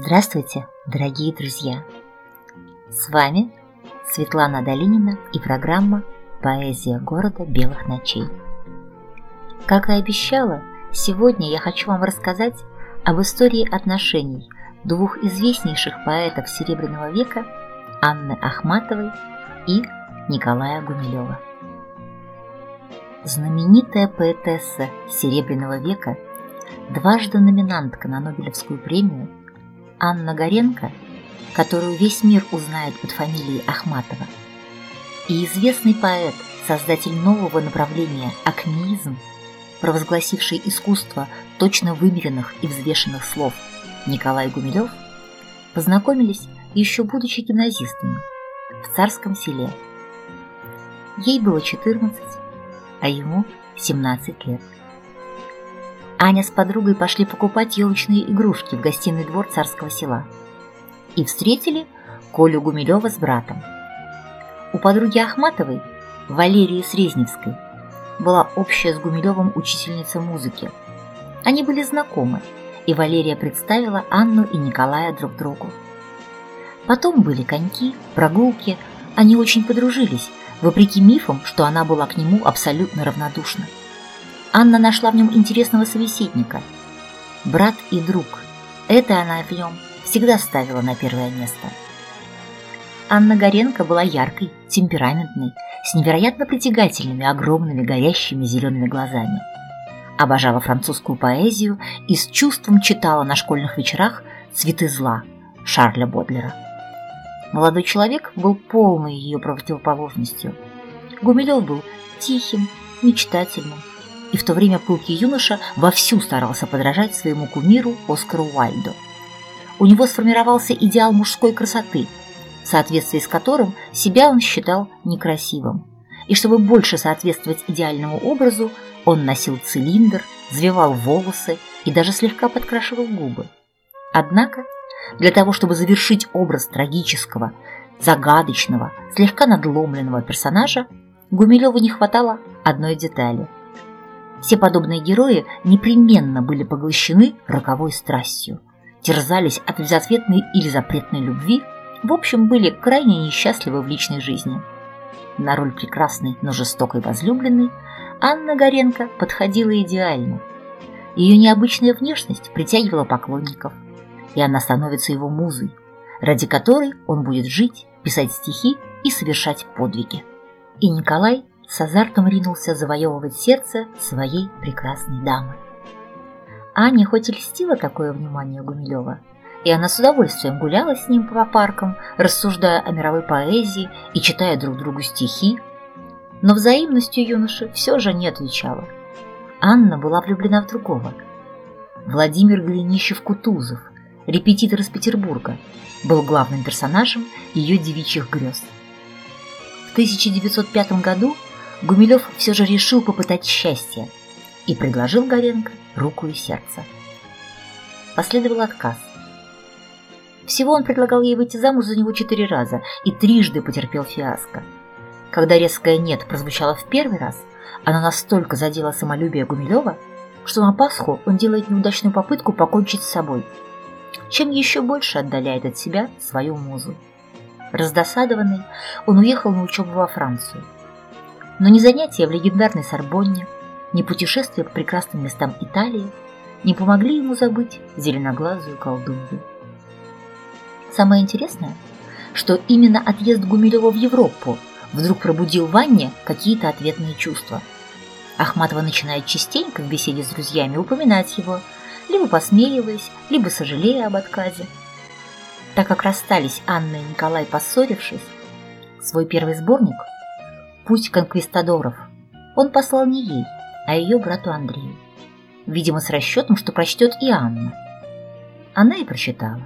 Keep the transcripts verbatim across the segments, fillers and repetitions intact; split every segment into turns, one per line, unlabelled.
Здравствуйте, дорогие друзья! С вами Светлана Долинина и программа «Поэзия города белых ночей». Как и обещала, сегодня я хочу вам рассказать об истории отношений двух известнейших поэтов Серебряного века Анны Ахматовой и Николая Гумилева. Знаменитая поэтесса Серебряного века, дважды номинантка на Нобелевскую премию, Анна Горенко, которую весь мир узнает под фамилией Ахматова, и известный поэт, создатель нового направления акмеизм, провозгласивший искусство точно вымеренных и взвешенных слов Николай Гумилев, познакомились еще будучи гимназистами в Царском Селе. Ей было четырнадцать, а ему семнадцать лет. Аня с подругой пошли покупать елочные игрушки в гостиный двор Царского Села и встретили Колю Гумилева с братом. У подруги Ахматовой, Валерии Срезневской, была общая с Гумилевым учительница музыки. Они были знакомы, и Валерия представила Анну и Николая друг другу. Потом были коньки, прогулки, они очень подружились, вопреки мифам, что она была к нему абсолютно равнодушна. Анна нашла в нем интересного собеседника. Брат и друг. Это она в нем всегда ставила на первое место. Анна Горенко была яркой, темпераментной, с невероятно притягательными, огромными, горящими зелеными глазами. Обожала французскую поэзию и с чувством читала на школьных вечерах «Цветы зла» Шарля Бодлера. Молодой человек был полной ее противоположностью. Гумилев был тихим, мечтательным, и в то время пылкий юноша вовсю старался подражать своему кумиру Оскару Уайльду. У него сформировался идеал мужской красоты, в соответствии с которым себя он считал некрасивым. И чтобы больше соответствовать идеальному образу, он носил цилиндр, взвивал волосы и даже слегка подкрашивал губы. Однако, для того, чтобы завершить образ трагического, загадочного, слегка надломленного персонажа, Гумилеву не хватало одной детали. Все подобные герои непременно были поглощены роковой страстью, терзались от безответной или запретной любви, в общем, были крайне несчастливы в личной жизни. На роль прекрасной, но жестокой возлюбленной Анна Горенко подходила идеально. Ее необычная внешность притягивала поклонников, и она становится его музой, ради которой он будет жить, писать стихи и совершать подвиги. И Николай с азартом ринулся завоевывать сердце своей прекрасной дамы. Ане хоть и льстило такое внимание Гумилева, и она с удовольствием гуляла с ним по паркам, рассуждая о мировой поэзии и читая друг другу стихи, но взаимностью юноши все же не отвечала. Анна была влюблена в другого. Владимир Голенищев-Кутузов, репетитор из Петербурга, был главным персонажем ее девичьих грез. В тысяча девятьсот пятом году Гумилев все же решил попытать счастье и предложил Горенко руку и сердце. Последовал отказ. Всего он предлагал ей выйти замуж за него четыре раза и трижды потерпел фиаско. Когда резкое «нет» прозвучало в первый раз, оно настолько задело самолюбие Гумилева, что на Пасху он делает неудачную попытку покончить с собой, чем еще больше отдаляет от себя свою музу. Раздосадованный, он уехал на учебу во Францию. Но ни занятия в легендарной Сорбонне, ни путешествия по прекрасным местам Италии не помогли ему забыть зеленоглазую колдунью. Самое интересное, что именно отъезд Гумилева в Европу вдруг пробудил в Анне какие-то ответные чувства. Ахматова начинает частенько в беседе с друзьями упоминать его, либо посмеиваясь, либо сожалея об отказе. Так как расстались Анна и Николай, поссорившись, свой первый сборник «Путь конквистадоров» он послал не ей, а ее брату Андрею, видимо, с расчетом, что прочтет и Анна. Она и прочитала.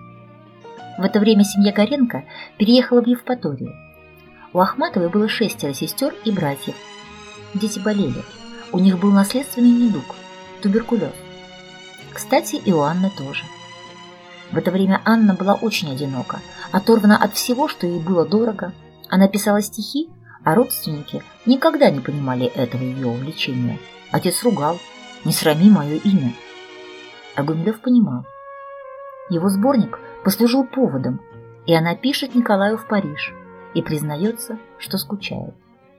В это время семья Горенко переехала в Евпаторию. У Ахматовой было шестеро сестер и братьев. Дети болели, у них был наследственный недуг – туберкулез. Кстати, и у Анны тоже. В это время Анна была очень одинока, оторвана от всего, что ей было дорого. Она писала стихи, а родственники никогда не понимали этого ее увлечения. Отец ругал: «Не срами мое имя». А Гумилев понимал. Его сборник послужил поводом, и она пишет Николаю в Париж и признается, что скучает.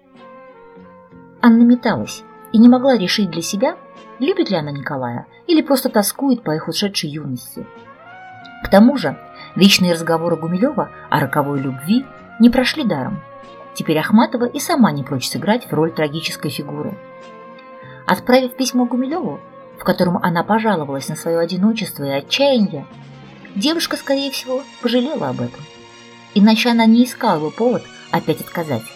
Анна металась и не могла решить для себя, любит ли она Николая или просто тоскует по их ушедшей юности. К тому же вечные разговоры Гумилева о роковой любви не прошли даром. Теперь Ахматова и сама не прочь сыграть в роль трагической фигуры. Отправив письмо Гумилеву, в котором она пожаловалась на свое одиночество и отчаяние, девушка, скорее всего, пожалела об этом. Иначе она не искала бы повод опять отказать.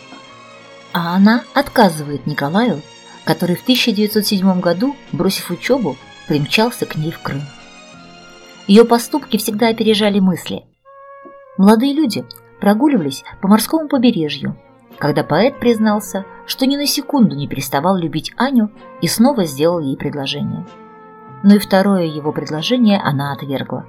А она отказывает Николаю, который в тысяча девятьсот седьмом году, бросив учебу, примчался к ней в Крым. Ее поступки всегда опережали мысли. Молодые люди прогуливались по морскому побережью, когда поэт признался, что ни на секунду не переставал любить Аню и снова сделал ей предложение. Но и второе его предложение она отвергла.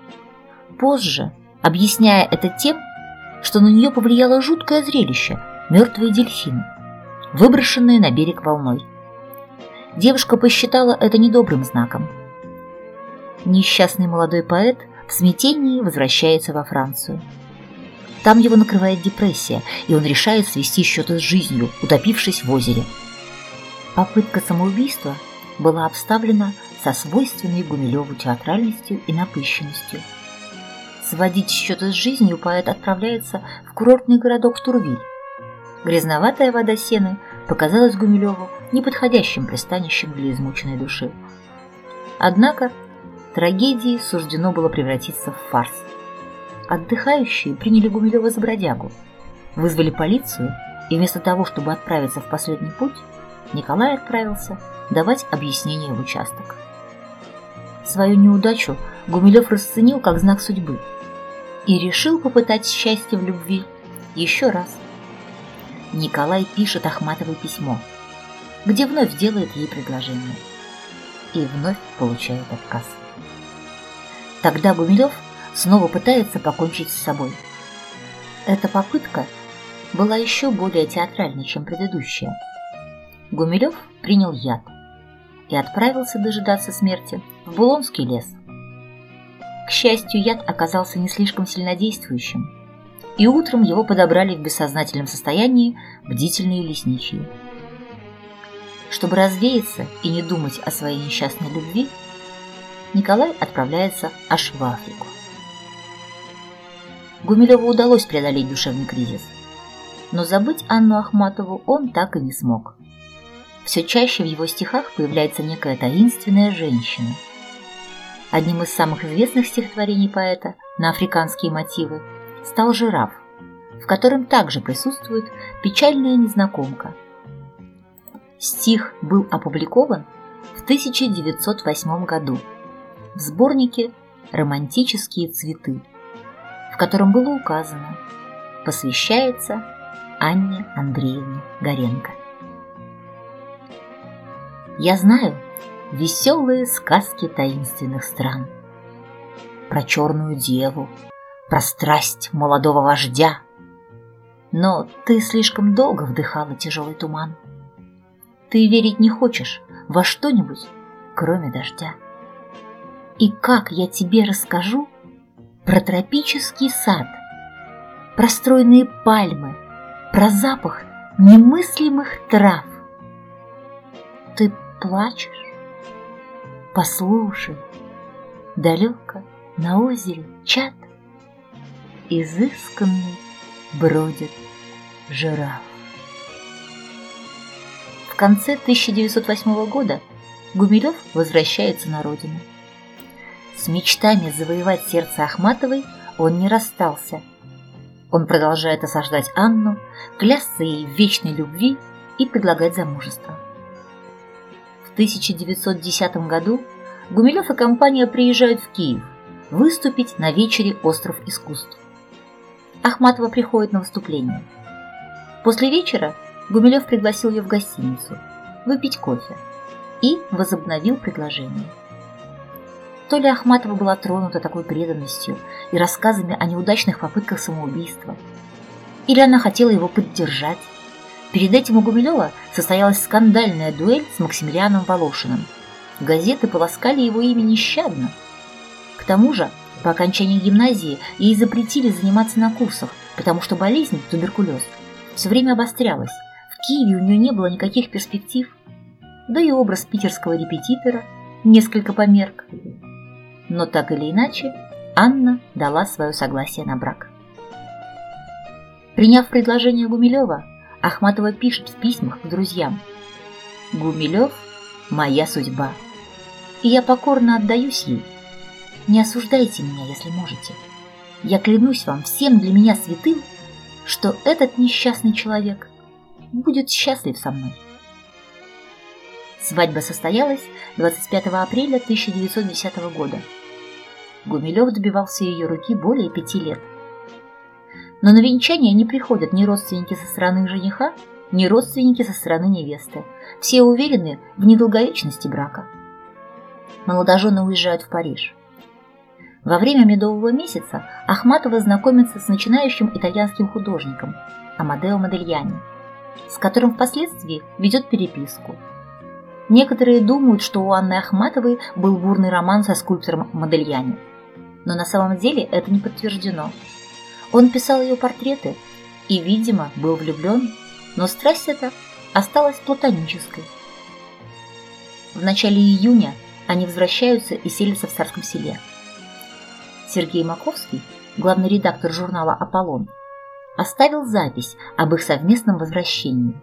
Позже, объясняя это тем, что на нее повлияло жуткое зрелище – мертвые дельфины, выброшенные на берег волной. Девушка посчитала это недобрым знаком. Несчастный молодой поэт в смятении возвращается во Францию. Там его накрывает депрессия, и он решает свести счеты с жизнью, утопившись в озере. Попытка самоубийства была обставлена со свойственной Гумилеву театральностью и напыщенностью. Сводить счеты с жизнью поэт отправляется в курортный городок Турвиль. Грязноватая вода Сены показалась Гумилеву неподходящим пристанищем для измученной души. Однако трагедии суждено было превратиться в фарс. Отдыхающие приняли Гумилева за бродягу, вызвали полицию, и вместо того, чтобы отправиться в последний путь, Николай отправился давать объяснение в участок. Свою неудачу Гумилев расценил как знак судьбы и решил попытать счастье в любви еще раз. Николай пишет Ахматовой письмо, где вновь делает ей предложение и вновь получает отказ. Тогда Гумилев снова пытается покончить с собой. Эта попытка была еще более театральной, чем предыдущая. Гумилев принял яд и отправился дожидаться смерти в Булонский лес. К счастью, яд оказался не слишком сильнодействующим, и утром его подобрали в бессознательном состоянии бдительные лесничие. Чтобы развеяться и не думать о своей несчастной любви, Николай отправляется аж в Африку. Гумилеву удалось преодолеть душевный кризис, но забыть Анну Ахматову он так и не смог. Все чаще в его стихах появляется некая таинственная женщина. Одним из самых известных стихотворений поэта на африканские мотивы стал «Жираф», в котором также присутствует печальная незнакомка. Стих был опубликован в тысяча девятьсот восьмом году в сборнике «Романтические цветы», в котором было указано «Посвящается Анне Андреевне Горенко». Я знаю веселые сказки таинственных стран, про черную деву, про страсть молодого вождя, но ты слишком долго вдыхала тяжелый туман. Ты верить не хочешь во что-нибудь, кроме дождя. И как я тебе расскажу про тропический сад, про стройные пальмы, про запах немыслимых трав? Ты плачешь? Послушай, далеко на озере чат изысканный бродит жираф. В конце тысяча девятьсот восьмого года Гумилев возвращается на родину. С мечтами завоевать сердце Ахматовой он не расстался. Он продолжает осаждать Анну, клясться ей в вечной любви и предлагать замужество. В тысяча девятьсот десятом году Гумилев и компания приезжают в Киев выступить на вечере «Остров искусств». Ахматова приходит на выступление. После вечера Гумилев пригласил ее в гостиницу выпить кофе и возобновил предложение. То ли Ахматова была тронута такой преданностью и рассказами о неудачных попытках самоубийства, или она хотела его поддержать. Перед этим у Гумилева состоялась скандальная дуэль с Максимилианом Волошиным. Газеты полоскали его имя нещадно. К тому же По окончании гимназии ей запретили заниматься на курсах, потому что болезнь, туберкулез, все время обострялась. В Киеве у нее не было никаких перспектив, да и образ питерского репетитора несколько померк. Но так или иначе, Анна дала свое согласие на брак. Приняв предложение Гумилева, Ахматова пишет в письмах к друзьям: «Гумилев – моя судьба, и я покорно отдаюсь ей. Не осуждайте меня, если можете. Я клянусь вам всем для меня святым, что этот несчастный человек будет счастлив со мной». Свадьба состоялась двадцать пятого апреля тысяча девятьсот десятого года. Гумилев добивался ее руки более пяти лет. Но на венчание не приходят ни родственники со стороны жениха, ни родственники со стороны невесты. Все уверены в недолговечности брака. Молодожены уезжают в Париж. Во время медового месяца Ахматова знакомится с начинающим итальянским художником Амадео Модильяни, с которым впоследствии ведет переписку. Некоторые думают, что у Анны Ахматовой был бурный роман со скульптором Модильяни, но на самом деле это не подтверждено. Он писал ее портреты и, видимо, был влюблен, но страсть эта осталась платонической. В начале июня они возвращаются и селятся в Царском Селе. Сергей Маковский, главный редактор журнала «Аполлон», оставил запись об их совместном возвращении.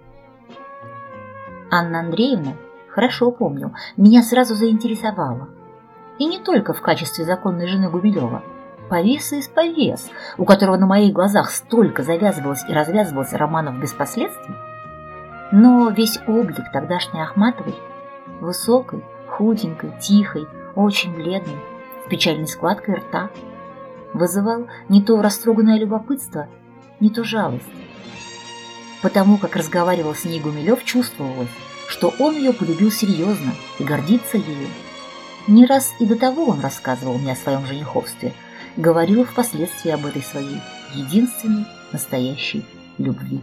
Анна Андреевна, хорошо помню, меня сразу заинтересовала. И не только в качестве законной жены Гумилева. Повеса из повес, у которого на моих глазах столько завязывалось и развязывалось романов без последствий. Но весь облик тогдашней Ахматовой, высокой, худенькой, тихой, очень бледной, с печальной складкой рта, вызывал не то растроганное любопытство, не то жалость. Потому как разговаривал с ней Гумилев, чувствовалось, что он ее полюбил серьезно и гордится ею. Не раз и до того он рассказывал мне о своем жениховстве, говорил впоследствии об этой своей единственной настоящей любви.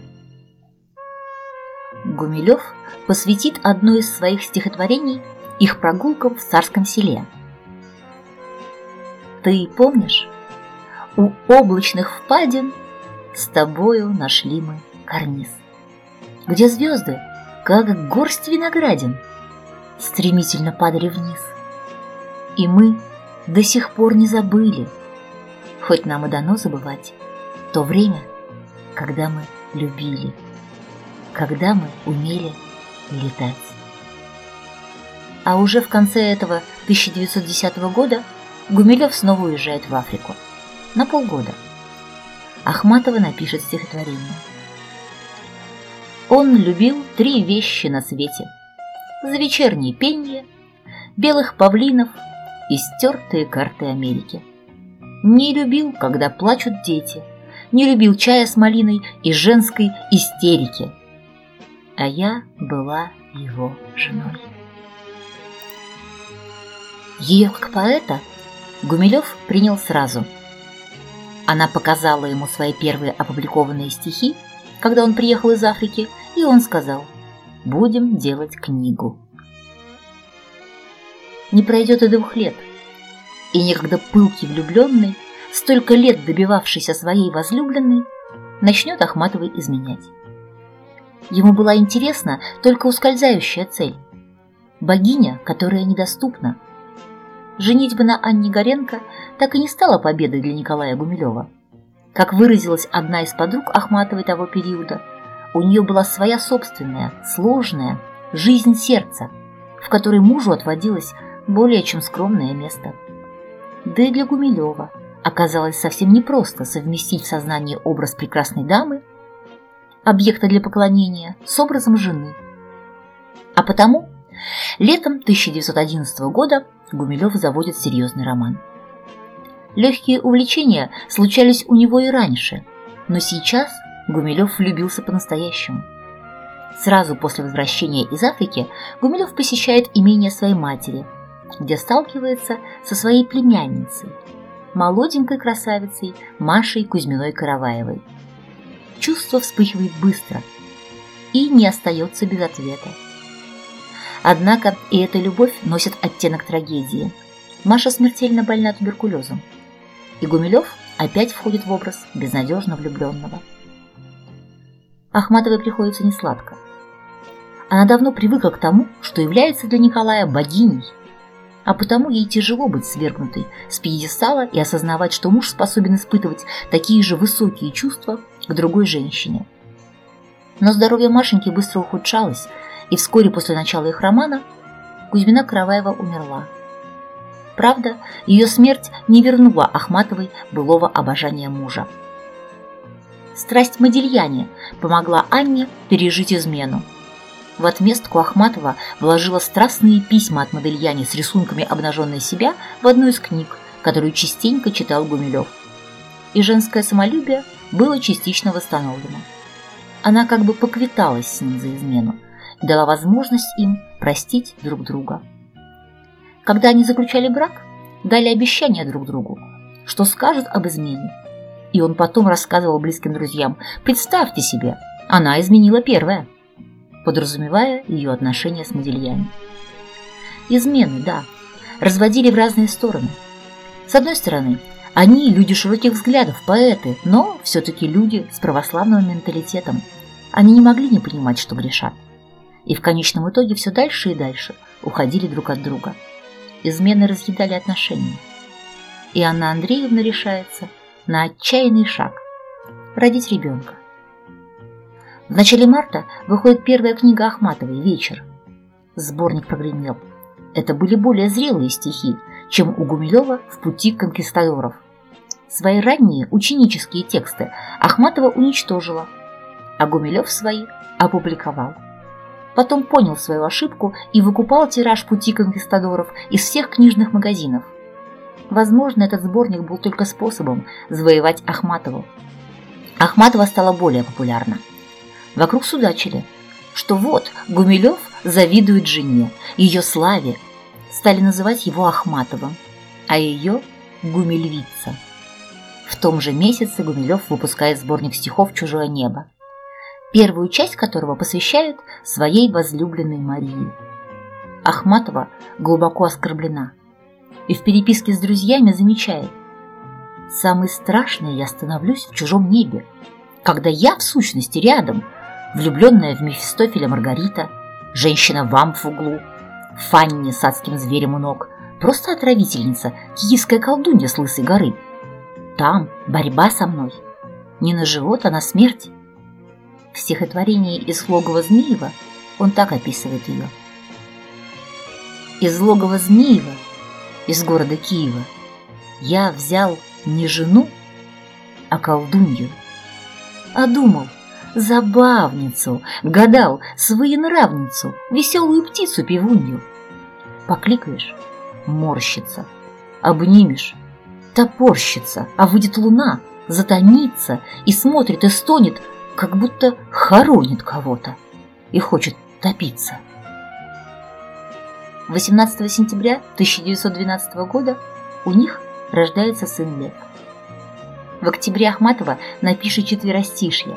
Гумилев посвятит одно из своих стихотворений их прогулкам в Царском Селе. «Ты помнишь, у облачных впадин с тобою нашли мы карниз, где звезды, как горсть виноградин, стремительно падали вниз. И мы до сих пор не забыли, хоть нам и дано забывать, то время, когда мы любили, когда мы умели летать». А уже в конце этого тысяча девятьсот десятого года Гумилев снова уезжает в Африку на полгода. Ахматова напишет стихотворение. Он любил три вещи на свете: за вечернее пенье, белых павлинов и стертые карты Америки. Не любил, когда плачут дети, не любил чая с малиной и женской истерики. А я была его женой. Ее как поэта Гумилев принял сразу. Она показала ему свои первые опубликованные стихи, когда он приехал из Африки, и он сказал: «Будем делать книгу». Не пройдет и двух лет, и некогда пылкий влюбленный, столько лет добивавшийся своей возлюбленной, начнет Ахматовой изменять. Ему была интересна только ускользающая цель – богиня, которая недоступна. Женитьба на Анне Горенко так и не стала победой для Николая Гумилева. Как выразилась одна из подруг Ахматовой того периода, у нее была своя собственная, сложная жизнь сердца, в которой мужу отводилось более чем скромное место. Да и для Гумилева оказалось совсем непросто совместить в сознании образ прекрасной дамы, объекта для поклонения, с образом жены. А потому летом тысяча девятьсот одиннадцатого года Гумилев заводит серьезный роман. Легкие увлечения случались у него и раньше, но сейчас Гумилев влюбился по-настоящему. Сразу после возвращения из Африки Гумилев посещает имение своей матери, где сталкивается со своей племянницей, молоденькой красавицей Машей Кузьминой-Караваевой. Чувство вспыхивает быстро и не остается без ответа. Однако и эта любовь носит оттенок трагедии. Маша смертельно больна туберкулезом. и Гумилев опять входит в образ безнадежно влюбленного. Ахматовой приходится несладко. Она давно привыкла к тому, что является для Николая богиней, а потому ей тяжело быть свергнутой с пьедестала и осознавать, что муж способен испытывать такие же высокие чувства к другой женщине. Но здоровье Машеньки быстро ухудшалось, и вскоре после начала их романа Кузьмина Караваева умерла. Правда, ее смерть не вернула Ахматовой былого обожания мужа. Страсть Модильяне помогла Анне пережить измену. В отместку Ахматова вложила страстные письма от Модильяне с рисунками обнаженной себя в одну из книг, которую частенько читал Гумилев. И женское самолюбие было частично восстановлено. Она как бы поквиталась с ним за измену и дала возможность им простить друг друга. Когда они заключали брак, дали обещание друг другу, что скажут об измене. И он потом рассказывал близким друзьям: «Представьте себе, она изменила первая», подразумевая ее отношения с Модильяне. Измены, да, разводили в разные стороны. С одной стороны, они люди широких взглядов, поэты, но все-таки люди с православным менталитетом. Они не могли не понимать, что грешат. И в конечном итоге все дальше и дальше уходили друг от друга. Измены разъедали отношения. И Анна Андреевна решается на отчаянный шаг – родить ребенка. В начале марта выходит первая книга Ахматовой «Вечер». Сборник прогремел. Это были более зрелые стихи, чем у Гумилева в «Пути конкистадоров». Свои ранние ученические тексты Ахматова уничтожила, а Гумилев свои опубликовал. Потом понял свою ошибку и выкупал тираж «Пути конкистадоров» из всех книжных магазинов. Возможно, этот сборник был только способом завоевать Ахматову. Ахматова стала более популярна. Вокруг судачили, что вот Гумилев завидует жене, ее славе. Стали называть его Ахматовым, а ее Гумильвица. В том же месяце Гумилев выпускает сборник стихов «Чужое небо», первую часть которого посвящает своей возлюбленной Марии. Ахматова глубоко оскорблена и в переписке с друзьями замечает: «Самый страшный я становлюсь в чужом небе, когда я, в сущности, рядом, влюбленная в Мефистофеля Маргарита, женщина вам в углу, Фанни с адским зверем у ног, просто отравительница, киевская колдунья с Лысой горы. Там борьба со мной, не на живот, а на смерть». В стихотворении «Из логова Змеева» он так описывает ее: «Из логова Змеева, из города Киева, я взял не жену, а колдунью, а думал, забавницу, гадал, своенравницу, веселую птицу-певунью. Покликаешь — морщится, обнимешь — топорщится, а выйдет луна, затомится и смотрит и стонет, как будто хоронит кого-то и хочет топиться». восемнадцатого сентября тысяча девятьсот двенадцатого года у них рождается сын Лев. В октябре Ахматова напишет четверостишье: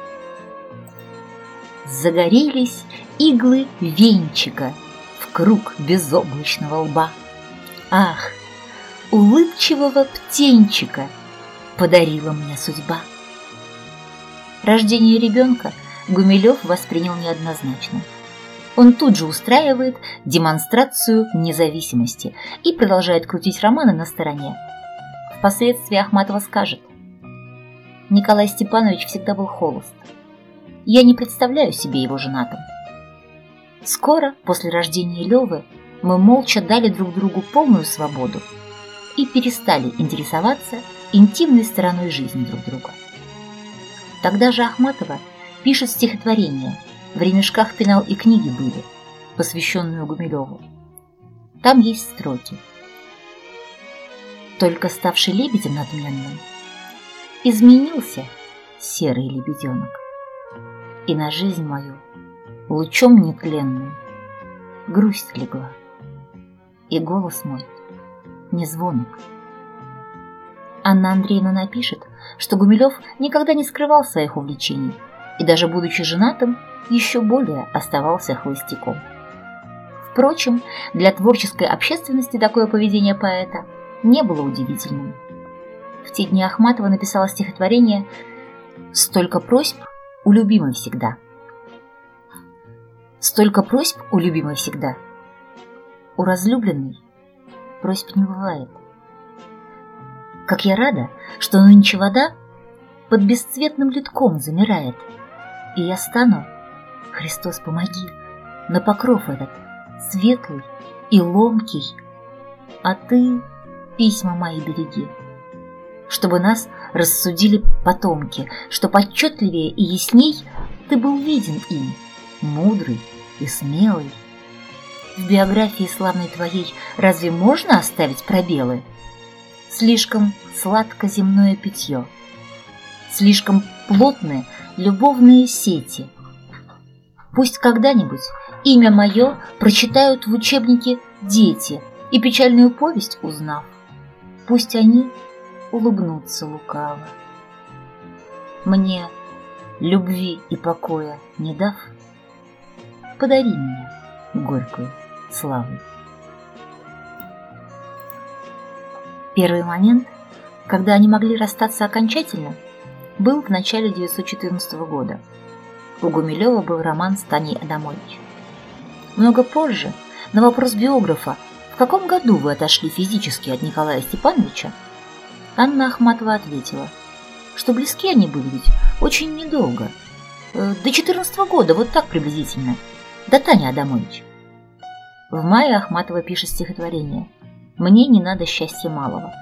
«Загорелись иглы венчика в круг безоблачного лба. Ах, улыбчивого птенчика подарила мне судьба». Рождение ребенка Гумилев воспринял неоднозначно. Он тут же устраивает демонстрацию независимости и продолжает крутить романы на стороне. Впоследствии Ахматова скажет: «Николай Степанович всегда был холост. Я не представляю себе его женатым». Скоро после рождения Левы мы молча дали друг другу полную свободу и перестали интересоваться интимной стороной жизни друг друга. Тогда же Ахматова пишет стихотворение «В ремешках пенал и книги были», посвященную Гумилеву. Там есть строки: «Только ставший лебедем надменным изменился серый лебеденок, и на жизнь мою лучом нетленным грусть легла, и голос мой не звонок». Анна Андреевна напишет, что Гумилев никогда не скрывал своих увлечений и даже будучи женатым, еще более оставался холостяком. Впрочем, для творческой общественности такое поведение поэта не было удивительным. В те дни Ахматова написала стихотворение «Столько просьб у любимой всегда». Столько просьб у любимой всегда. У разлюбленной просьб не бывает. Как я рада, что нынче вода под бесцветным литком замирает, и я стану, Христос, помоги, на покров этот светлый и ломкий, а ты письма мои береги, чтобы нас рассудили потомки, чтоб отчетливее и ясней ты был виден им, мудрый и смелый. В биографии славной твоей разве можно оставить пробелы? Слишком сладко земное питье, слишком плотные любовные сети. Пусть когда-нибудь имя мое прочитают в учебнике дети, и печальную повесть узнав, пусть они улыбнутся лукаво. Мне, любви и покоя не дав, подари мне горькую славу. Первый момент, когда они могли расстаться окончательно, был в начале тысяча девятьсот четырнадцатого года. У Гумилева был роман с Таней Адамович. Много позже, на вопрос биографа, в каком году вы отошли физически от Николая Степановича, Анна Ахматова ответила, что близки они были ведь очень недолго, до четырнадцатого года, вот так приблизительно, до Тани Адамович. В мае Ахматова пишет стихотворение «Мне не надо счастья малого».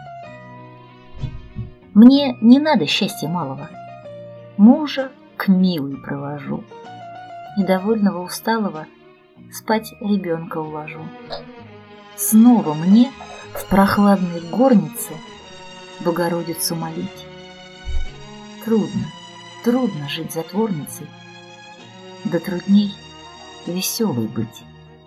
Мне не надо счастья малого, мужа к милой провожу, недовольного усталого спать ребенка уложу. Снова мне в прохладной горнице Богородицу молить. Трудно, трудно жить затворницей, да трудней веселой быть.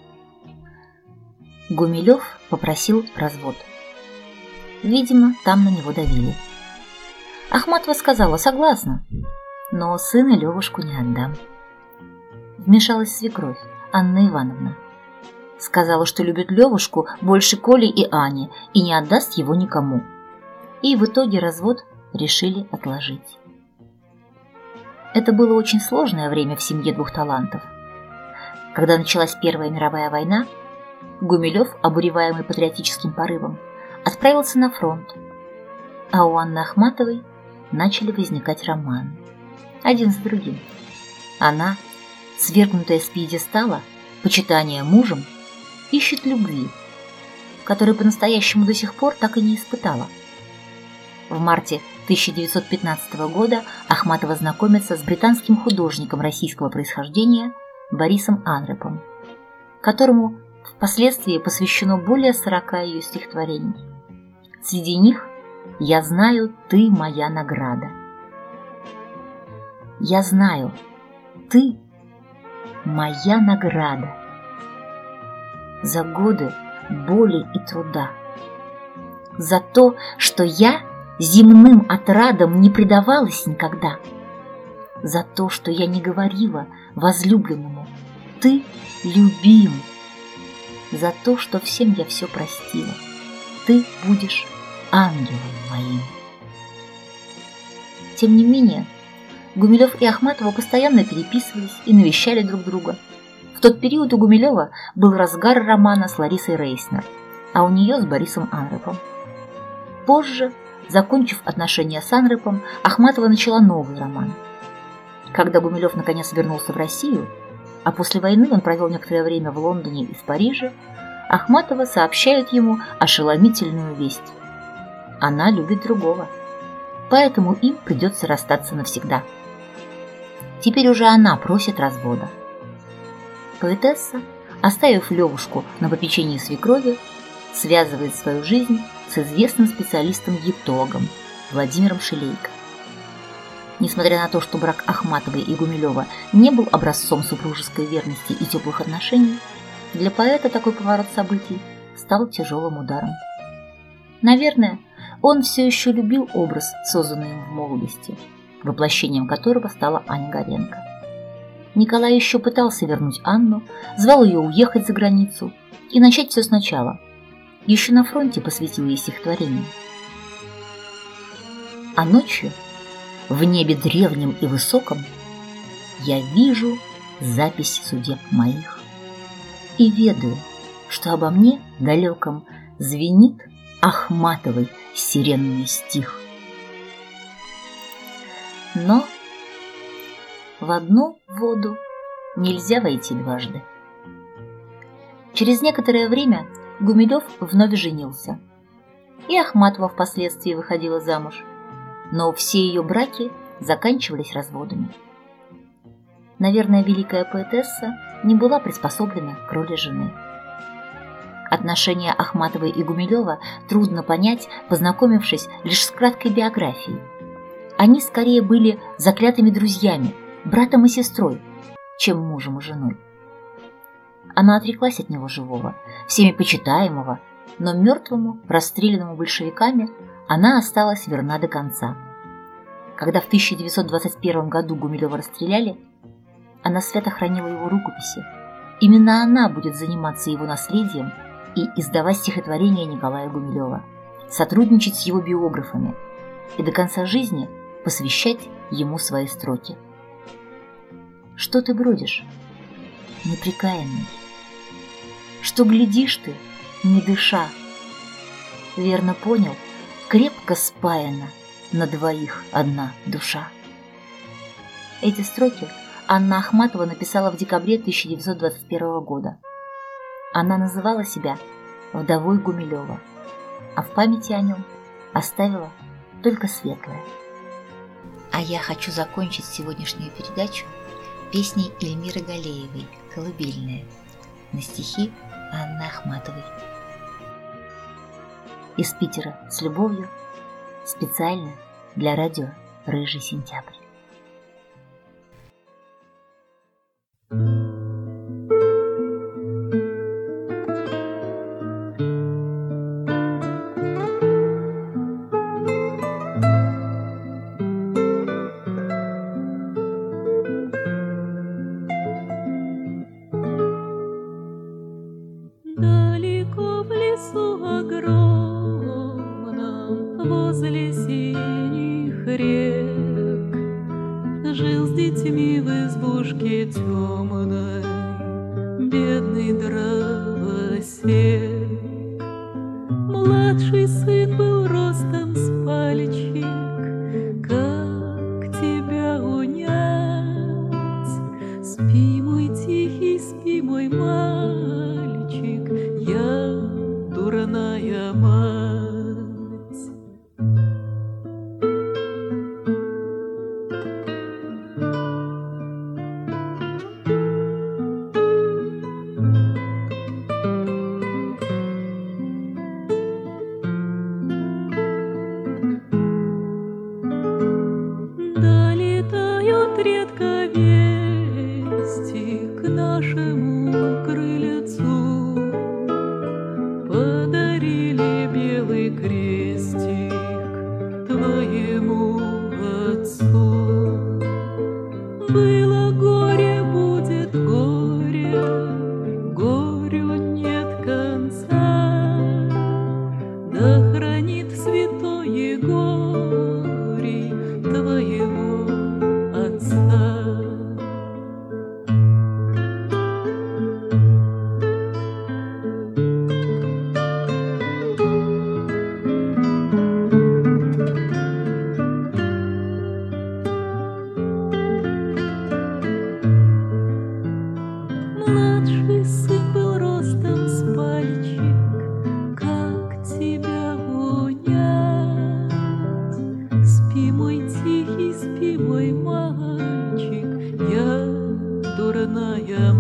Гумилев попросил развод. Видимо, там на него давили. Ахматова сказала «согласна», но сына Левушку не отдам. Вмешалась свекровь Анна Ивановна. Сказала, что любит Левушку больше Коли и Ани и не отдаст его никому. И в итоге развод решили отложить. Это было очень сложное время в семье двух талантов. Когда началась Первая мировая война, Гумилев, обуреваемый патриотическим порывом, отправился на фронт, а у Анны Ахматовой начали возникать романы, один за другим. Она, свергнутая с пьедестала, почитания мужем, ищет любви, которой по-настоящему до сих пор так и не испытала. В марте тысяча девятьсот пятнадцатого года Ахматова знакомится с британским художником российского происхождения Борисом Анрепом, которому впоследствии посвящено более сорока ее стихотворений. Среди них «Я знаю, ты моя награда». Я знаю, ты моя награда за годы боли и труда, за то, что я земным отрадам не предавалась никогда, за то, что я не говорила возлюбленному «ты любим», за то, что всем я все простила, ты будешь ангелом моим. Тем не менее, Гумилев и Ахматова постоянно переписывались и навещали друг друга. В тот период у Гумилева был разгар романа с Ларисой Рейснер, а у нее с Борисом Анрепом. Позже, закончив отношения с Анрепом, Ахматова начала новый роман. Когда Гумилев наконец вернулся в Россию, а после войны он провел некоторое время в Лондоне и в Париже, Ахматова сообщает ему ошеломительную весть. Она любит другого, поэтому им придется расстаться навсегда. Теперь уже она просит развода. Поэтесса, оставив Левушку на попечении свекрови, связывает свою жизнь с известным специалистом-египтологом Владимиром Шилейко. Несмотря на то, что брак Ахматовой и Гумилева не был образцом супружеской верности и теплых отношений, для поэта такой поворот событий стал тяжелым ударом. Наверное, он все еще любил образ, созданный им в молодости, воплощением которого стала Аня Горенко. Николай еще пытался вернуть Анну, звал ее уехать за границу и начать все сначала. Еще на фронте посвятил ей стихотворение. А ночью в небе древнем и высоком я вижу запись судеб моих и ведаю, что обо мне далеком звенит Ахматовый сиренный стих. Но в одну воду нельзя войти дважды. Через некоторое время Гумилев вновь женился, и Ахматова впоследствии выходила замуж, но все ее браки заканчивались разводами. Наверное, великая поэтесса не была приспособлена к роли жены. Отношения Ахматовой и Гумилева трудно понять, познакомившись лишь с краткой биографией. Они скорее были заклятыми друзьями, братом и сестрой, чем мужем и женой. Она отреклась от него живого, всеми почитаемого, но мертвому, расстрелянному большевиками, она осталась верна до конца. Когда в тысяча девятьсот двадцать первом году Гумилева расстреляли, она свято хранила его рукописи. Именно она будет заниматься его наследием и издавать стихотворения Николая Гумилева, сотрудничать с его биографами и до конца жизни посвящать ему свои строки. Что ты бродишь, непрекаянный? Что глядишь ты, не дыша? Верно понял, крепко спаяна на двоих одна душа. Эти строки Анна Ахматова написала в декабре тысяча девятьсот двадцать первого года. Она называла себя вдовой Гумилева, а в памяти о нем оставила только светлое. А я хочу закончить сегодняшнюю передачу песней Эльмиры Галеевой «Колыбельная» на стихи Анны Ахматовой. Из Питера с любовью, специально для радио «Рыжий сентябрь».
Далеко в лесу огромном, возле синих рек, жил с детьми в избушке темной бедный дровосек. Младший сын был ростом с пальчик, как тебя унять? Спи, мой тихий, спи, мой мальчик, я дурная мать. Долетают редко вести к нашему крыльцу, подарили белый крестик твоему отцу. Было горе, будет горе, горю нет конца, да хранит святой Егорий твоего отца. Младший сын был ростом с пальчик, как тебя унять? Спи, мой тихий, спи, мой мальчик, я дурная